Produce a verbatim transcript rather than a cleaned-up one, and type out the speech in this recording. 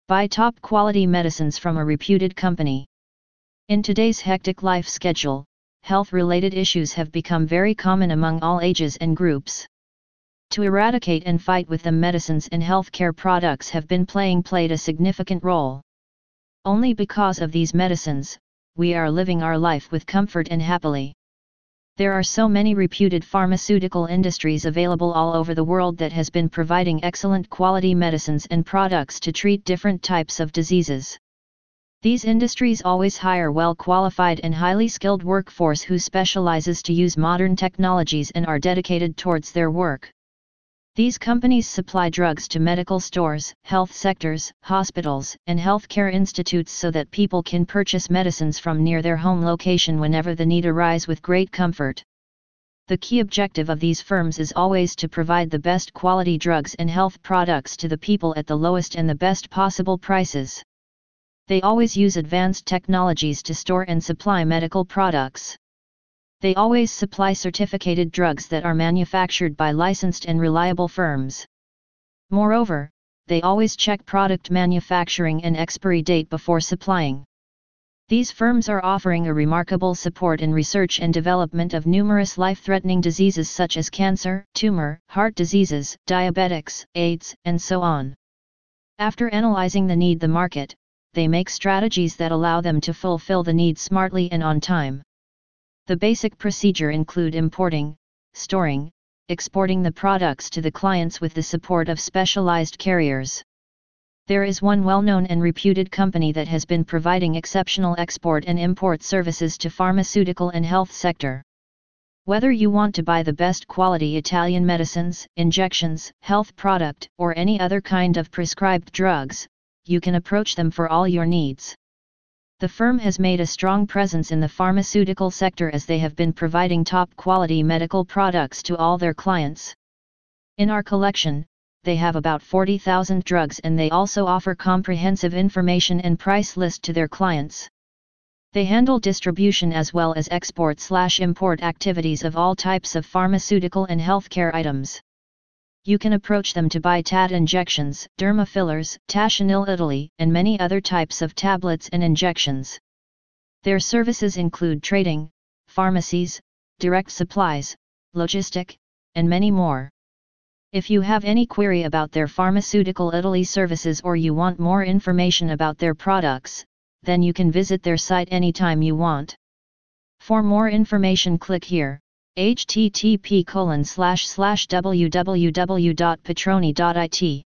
Buy top quality medicines from a reputed company. In today's hectic life schedule, health-related issues have become very common among all ages and groups. To eradicate and fight with them, medicines and healthcare products have been playing played a significant role. Only because of these medicines, we are living our life with comfort and happily. There are so many reputed pharmaceutical industries available all over the world that has been providing excellent quality medicines and products to treat different types of diseases. These industries always hire well-qualified and highly skilled workforce who specializes to use modern technologies and are dedicated towards their work. These companies supply drugs to medical stores, health sectors, hospitals, and healthcare institutes so that people can purchase medicines from near their home location whenever the need arises with great comfort. The key objective of these firms is always to provide the best quality drugs and health products to the people at the lowest and the best possible prices. They always use advanced technologies to store and supply medical products. They always supply certificated drugs that are manufactured by licensed and reliable firms. Moreover, they always check product manufacturing and expiry date before supplying. These firms are offering a remarkable support in research and development of numerous life-threatening diseases such as cancer, tumor, heart diseases, diabetics, AIDS, and so on. After analyzing the need the market, they make strategies that allow them to fulfill the need smartly and on time. The basic procedure include importing, storing, exporting the products to the clients with the support of specialized carriers. There is one well-known and reputed company that has been providing exceptional export and import services to pharmaceutical and health sector. Whether you want to buy the best quality Italian medicines, injections, health product, or any other kind of prescribed drugs, you can approach them for all your needs. The firm has made a strong presence in the pharmaceutical sector as they have been providing top-quality medical products to all their clients. In our collection, they have about forty thousand drugs and they also offer comprehensive information and price list to their clients. They handle distribution as well as export/import activities of all types of pharmaceutical and healthcare items. You can approach them to buy T A D injections, derma fillers, Taschenil Italy, and many other types of tablets and injections. Their services include trading, pharmacies, direct supplies, logistic, and many more. If you have any query about their Pharmaceutical Italy services or you want more information about their products, then you can visit their site anytime you want. For more information, click here. H T T P colon slash slash w w w dot petroni dot I T